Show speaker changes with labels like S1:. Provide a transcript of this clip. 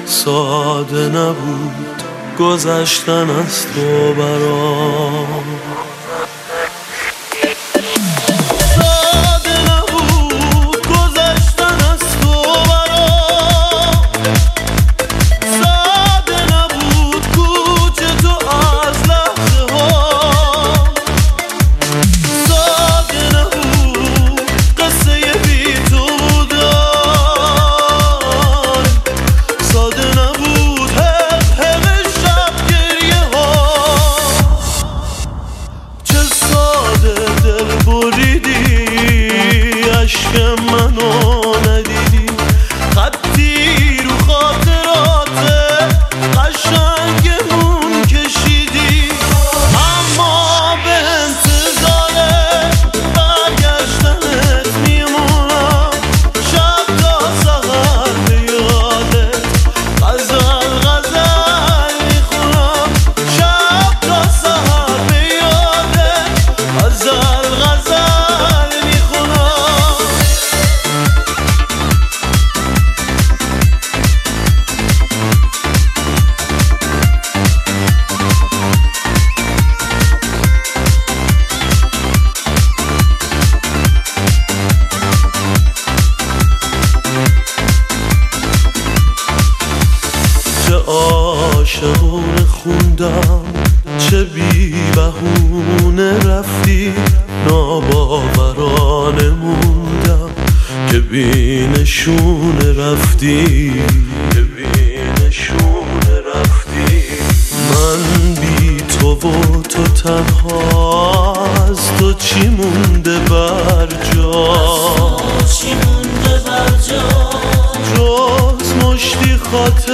S1: ساده نبود گذشتن از تو برام. عشق منو ندیدی، خطی رو خاطرات قشنگمون کشیدی، اما به انتظار برگشتنت میمونم. شب تا سحر به یادت غزل غزل میخونم. شب تا سحر به یادت غزل غزل میخونم. چه عاشقونه خوندم، چه بی بهونه رفتی، ناباورانه موندم که بی نشونه رفتی، که بی نشونه رفتی. من بی تو و تو تنها، از تو چی مونده بر جا، جز مشتی خاطر